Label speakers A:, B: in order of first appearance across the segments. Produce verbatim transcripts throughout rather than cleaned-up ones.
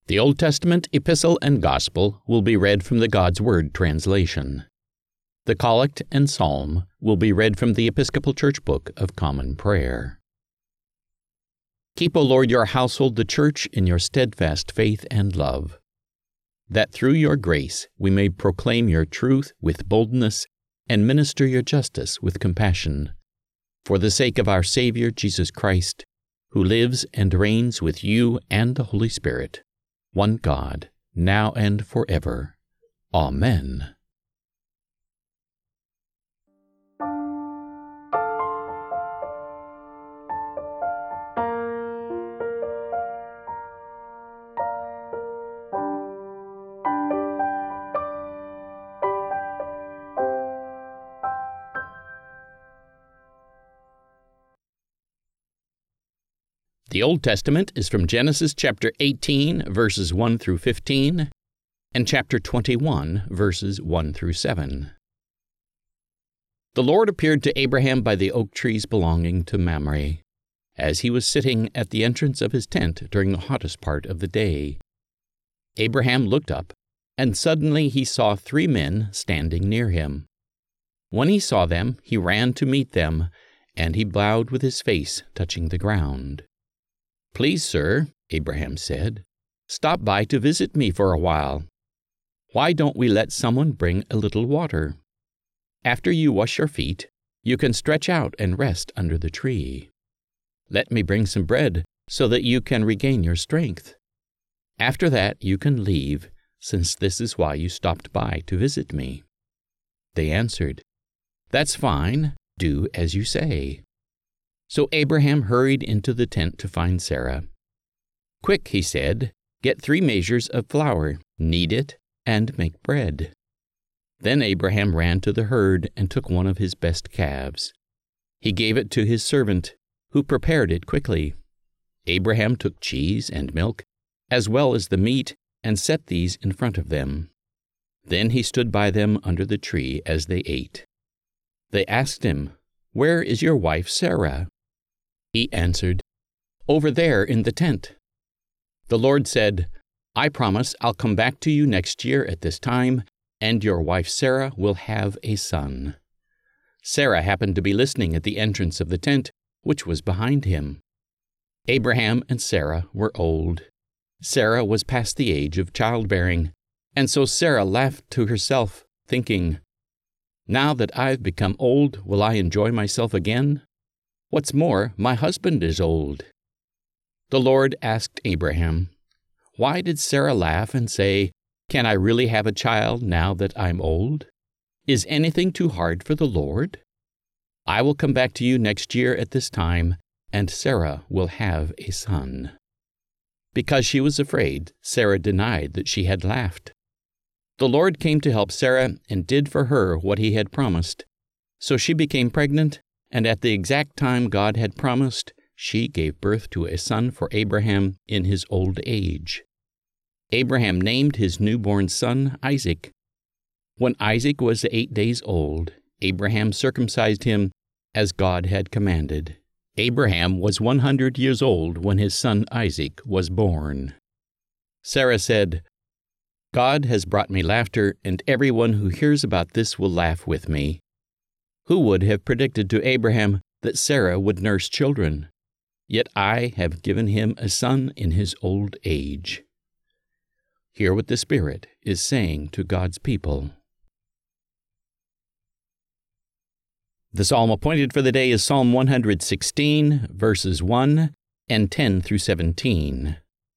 A: The Old Testament Epistle and Gospel will be read from the God's Word translation. The Collect and Psalm will be read from the Episcopal Church Book of Common Prayer. Keep, O Lord, your household, the church, in your steadfast faith and love, that through your grace we may proclaim your truth with boldness and minister your justice with compassion, for the sake of our Savior Jesus Christ, who lives and reigns with you and the Holy Spirit, one God, now and forever. Amen. The Old Testament is from Genesis chapter eighteen, verses one through fifteen, and chapter twenty-one, verses one through seven. The Lord appeared to Abraham by the oak trees belonging to Mamre, as he was sitting at the entrance of his tent during the hottest part of the day. Abraham looked up, and suddenly he saw three men standing near him. When he saw them, he ran to meet them, and he bowed with his face touching the ground. "Please, sir," Abraham said, "stop by to visit me for a while. Why don't we let someone bring a little water? After you wash your feet, you can stretch out and rest under the tree. Let me bring some bread so that you can regain your strength. After that, you can leave, since this is why you stopped by to visit me." They answered, "That's fine. Do as you say." So Abraham hurried into the tent to find Sarah. "Quick," he said, "get three measures of flour, knead it, and make bread." Then Abraham ran to the herd and took one of his best calves. He gave it to his servant, who prepared it quickly. Abraham took cheese and milk, as well as the meat, and set these in front of them. Then he stood by them under the tree as they ate. They asked him, "Where is your wife Sarah?" He answered, "Over there in the tent." The Lord said, "I promise I'll come back to you next year at this time, and your wife Sarah will have a son." Sarah happened to be listening at the entrance of the tent, which was behind him. Abraham and Sarah were old. Sarah was past the age of childbearing, and so Sarah laughed to herself, thinking, "Now that I've become old, will I enjoy myself again? What's more, my husband is old." The Lord asked Abraham, "Why did Sarah laugh and say, 'Can I really have a child now that I'm old? Is anything too hard for the Lord?' I will come back to you next year at this time, and Sarah will have a son." Because she was afraid, Sarah denied that she had laughed. The Lord came to help Sarah and did for her what he had promised. So she became pregnant, and at the exact time God had promised, she gave birth to a son for Abraham in his old age. Abraham named his newborn son Isaac. When Isaac was eight days old, Abraham circumcised him as God had commanded. Abraham was one hundred years old when his son Isaac was born. Sarah said, "God has brought me laughter, and everyone who hears about this will laugh with me." Who would have predicted to Abraham that Sarah would nurse children? Yet I have given him a son in his old age. Hear what the Spirit is saying to God's people. The psalm appointed for the day is Psalm one hundred sixteen, verses one and ten through seventeen.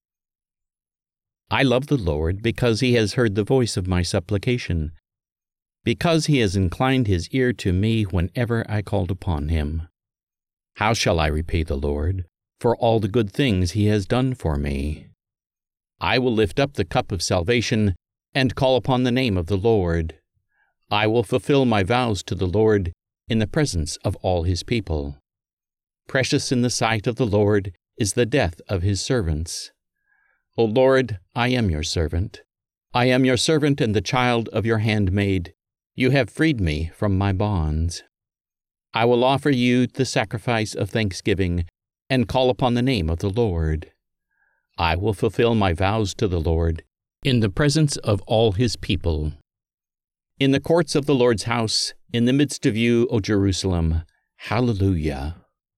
A: I love the Lord because he has heard the voice of my supplication, because he has inclined his ear to me whenever I called upon him. How shall I repay the Lord for all the good things he has done for me? I will lift up the cup of salvation and call upon the name of the Lord. I will fulfill my vows to the Lord in the presence of all his people. Precious in the sight of the Lord is the death of his servants. O Lord, I am your servant. I am your servant and the child of your handmaid. You have freed me from my bonds. I will offer you the sacrifice of thanksgiving and call upon the name of the Lord. I will fulfill my vows to the Lord in the presence of all his people. In the courts of the Lord's house, in the midst of you, O Jerusalem. Hallelujah.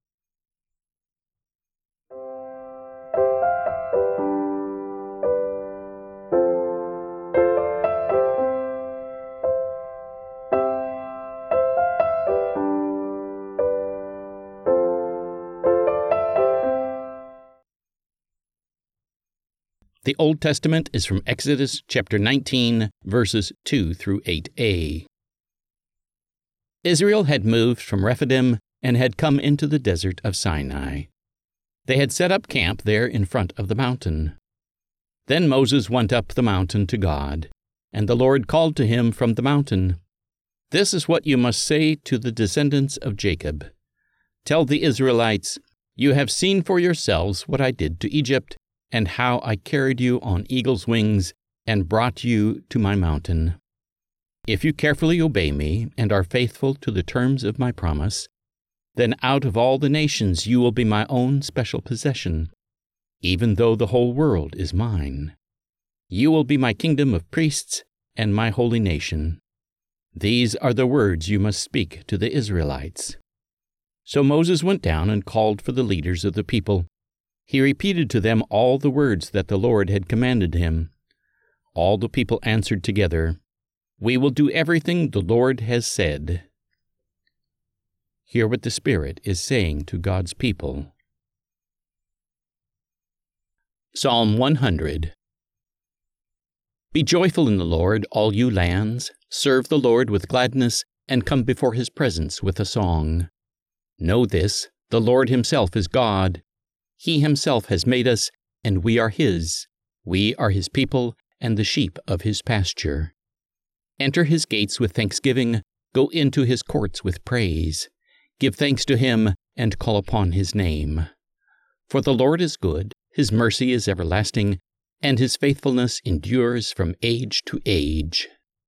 A: The Old Testament is from Exodus chapter nineteen, verses two through eight a. Israel had moved from Rephidim and had come into the desert of Sinai. They had set up camp there in front of the mountain. Then Moses went up the mountain to God, and the Lord called to him from the mountain, "This is what you must say to the descendants of Jacob. Tell the Israelites, you have seen for yourselves what I did to Egypt, and how I carried you on eagle's wings and brought you to my mountain. If you carefully obey me and are faithful to the terms of my promise, then out of all the nations you will be my own special possession, even though the whole world is mine. You will be my kingdom of priests and my holy nation. These are the words you must speak to the Israelites." So Moses went down and called for the leaders of the people. He repeated to them all the words that the Lord had commanded him. All the people answered together, "We will do everything the Lord has said." Hear what the Spirit is saying to God's people. Psalm one hundred. Be joyful in the Lord, all you lands. Serve the Lord with gladness, and come before his presence with a song. Know this, the Lord himself is God. He himself has made us, and we are his. We are his people, and the sheep of his pasture. Enter his gates with thanksgiving, go into his courts with praise. Give thanks to him, and call upon his name. For the Lord is good, his mercy is everlasting, and his faithfulness endures from age to age.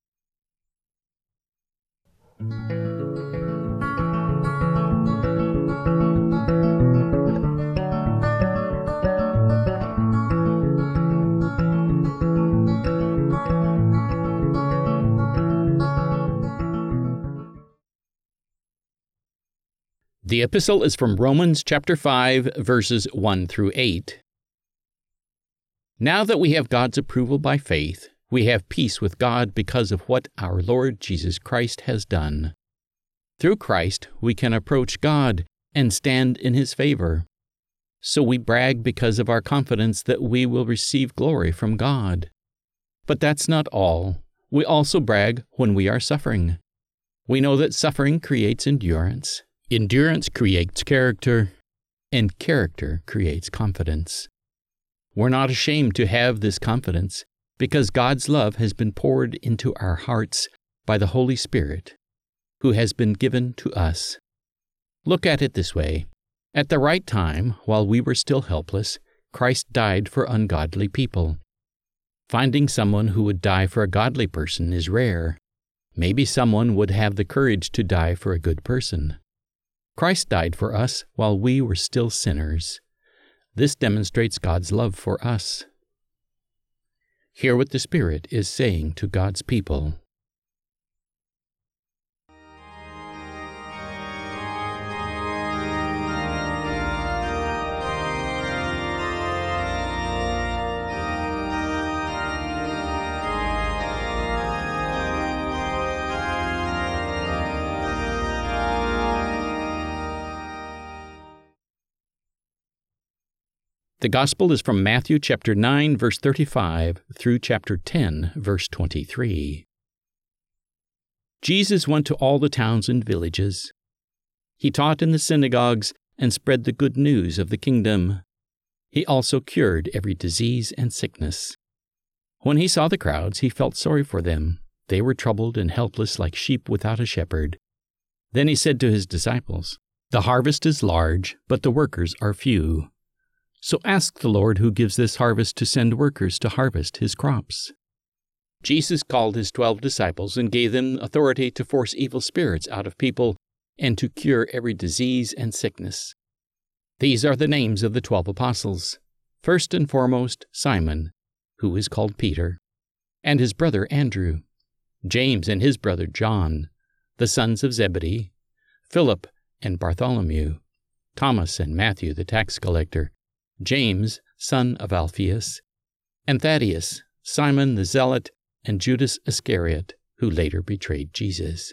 A: The epistle is from Romans chapter five, verses one through eight. Now that we have God's approval by faith, we have peace with God because of what our Lord Jesus Christ has done. Through Christ, we can approach God and stand in his favor. So we brag because of our confidence that we will receive glory from God. But that's not all. We also brag when we are suffering. We know that suffering creates endurance. Endurance creates character, and character creates confidence. We're not ashamed to have this confidence because God's love has been poured into our hearts by the Holy Spirit, who has been given to us. Look at it this way. At the right time, while we were still helpless, Christ died for ungodly people. Finding someone who would die for a godly person is rare. Maybe someone would have the courage to die for a good person. Christ died for us while we were still sinners. This demonstrates God's love for us. Hear what the Spirit is saying to God's people. The Gospel is from Matthew chapter nine, verse thirty-five, through chapter ten, verse twenty-three. Jesus went to all the towns and villages. He taught in the synagogues and spread the good news of the kingdom. He also cured every disease and sickness. When he saw the crowds, he felt sorry for them. They were troubled and helpless like sheep without a shepherd. Then he said to his disciples, "The harvest is large, but the workers are few. So ask the Lord who gives this harvest to send workers to harvest his crops." Jesus called his twelve disciples and gave them authority to force evil spirits out of people and to cure every disease and sickness. These are the names of the twelve apostles. First and foremost, Simon, who is called Peter, and his brother Andrew, James and his brother John, the sons of Zebedee, Philip and Bartholomew, Thomas and Matthew the tax collector, James, son of Alphaeus, and Thaddeus, Simon the Zealot, and Judas Iscariot, who later betrayed Jesus.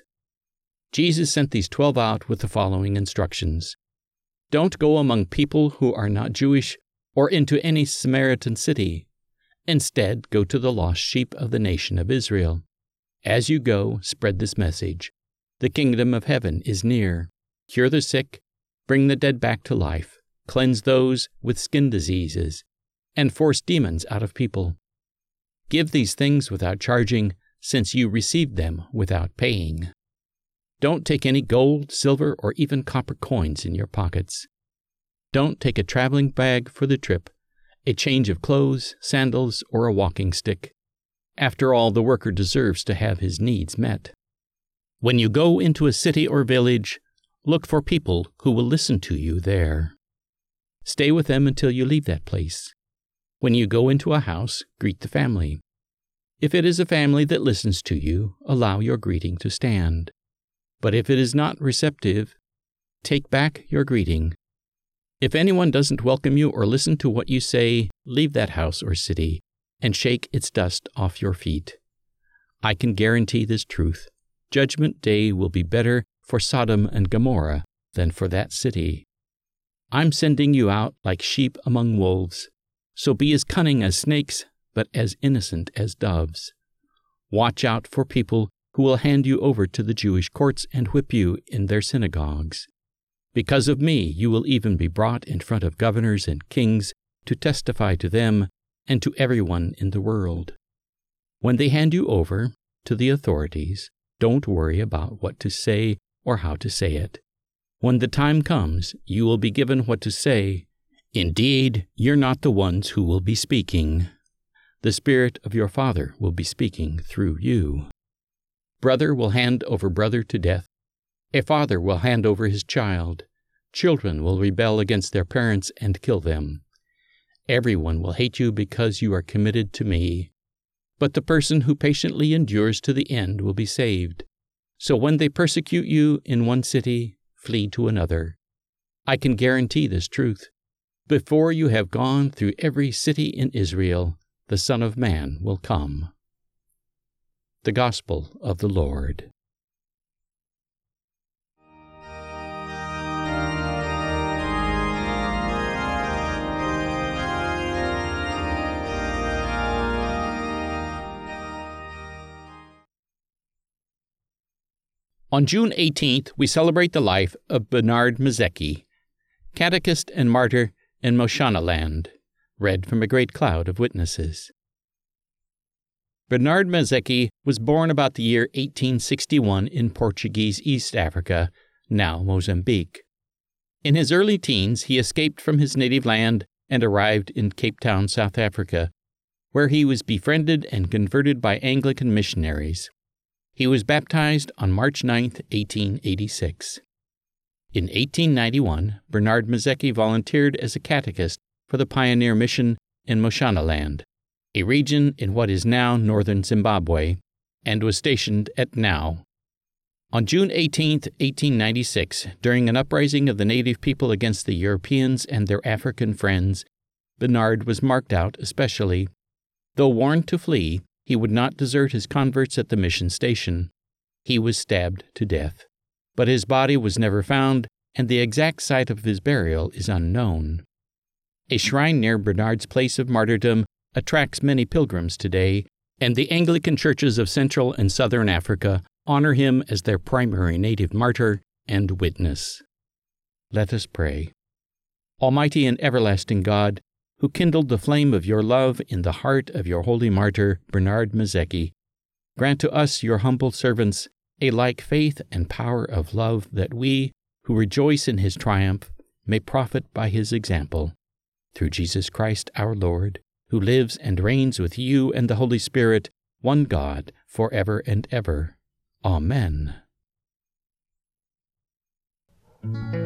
A: Jesus sent these twelve out with the following instructions. Don't go among people who are not Jewish or into any Samaritan city. Instead, go to the lost sheep of the nation of Israel. As you go, spread this message. The kingdom of heaven is near. Cure the sick, bring the dead back to life, cleanse those with skin diseases, and force demons out of people. Give these things without charging, since you received them without paying. Don't take any gold, silver, or even copper coins in your pockets. Don't take a traveling bag for the trip, a change of clothes, sandals, or a walking stick. After all, the worker deserves to have his needs met. When you go into a city or village, look for people who will listen to you there. Stay with them until you leave that place. When you go into a house, greet the family. If it is a family that listens to you, allow your greeting to stand. But if it is not receptive, take back your greeting. If anyone doesn't welcome you or listen to what you say, leave that house or city and shake its dust off your feet. I can guarantee this truth. Judgment Day will be better for Sodom and Gomorrah than for that city. I'm sending you out like sheep among wolves, so be as cunning as snakes, but as innocent as doves. Watch out for people who will hand you over to the Jewish courts and whip you in their synagogues. Because of me, you will even be brought in front of governors and kings to testify to them and to everyone in the world. When they hand you over to the authorities, don't worry about what to say or how to say it. When the time comes, you will be given what to say. Indeed, you're not the ones who will be speaking. The Spirit of your Father will be speaking through you. Brother will hand over brother to death. A father will hand over his child. Children will rebel against their parents and kill them. Everyone will hate you because you are committed to me. But the person who patiently endures to the end will be saved. So when they persecute you in one city, flee to another. I can guarantee this truth. Before you have gone through every city in Israel, the Son of Man will come. The Gospel of the Lord. On June eighteenth, we celebrate the life of Bernard Mazecki, catechist and martyr in Moshenaland, read from a great cloud of witnesses. Bernard Mazecki was born about the year eighteen sixty-one in Portuguese East Africa, now Mozambique. In his early teens, he escaped from his native land and arrived in Cape Town, South Africa, where he was befriended and converted by Anglican missionaries. He was baptized on March ninth, eighteen eighty-six. In eighteen ninety-one, Bernard Mazecki volunteered as a catechist for the Pioneer Mission in Moshenaland, a region in what is now northern Zimbabwe, and was stationed at Nau. On June eighteenth, eighteen ninety-six, during an uprising of the native people against the Europeans and their African friends, Bernard was marked out especially. Though warned to flee, he would not desert his converts at the mission station. He was stabbed to death, but his body was never found, and the exact site of his burial is unknown. A shrine near Bernard's place of martyrdom attracts many pilgrims today, and the Anglican churches of Central and Southern Africa honor him as their primary native martyr and witness. Let us pray. Almighty and everlasting God, who kindled the flame of your love in the heart of your holy martyr, Bernard Mazecki, grant to us, your humble servants, a like faith and power of love, that we, who rejoice in his triumph, may profit by his example. Through Jesus Christ our Lord, who lives and reigns with you and the Holy Spirit, one God, forever and ever. Amen.